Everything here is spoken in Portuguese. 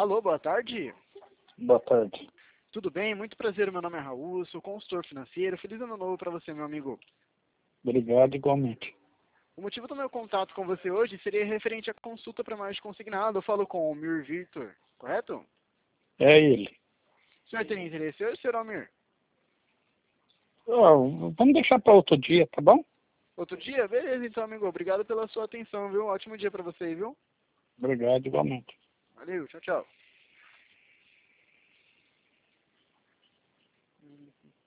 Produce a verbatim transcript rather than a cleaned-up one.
Alô, boa tarde. Boa tarde. Tudo bem? Muito prazer, meu nome é Raul, sou consultor financeiro. Feliz ano novo para você, meu amigo. Obrigado, igualmente. O motivo do meu contato com você hoje seria referente à consulta para mais consignado. Eu falo com o Mir Victor, correto? É ele. O senhor tem interesse hoje, senhor Almir? Oh, vamos deixar para outro dia, tá bom? Outro dia? Beleza, então, amigo. Obrigado pela sua atenção, viu? Ótimo dia para você, viu? Obrigado, igualmente. Valeu, tchau, tchau.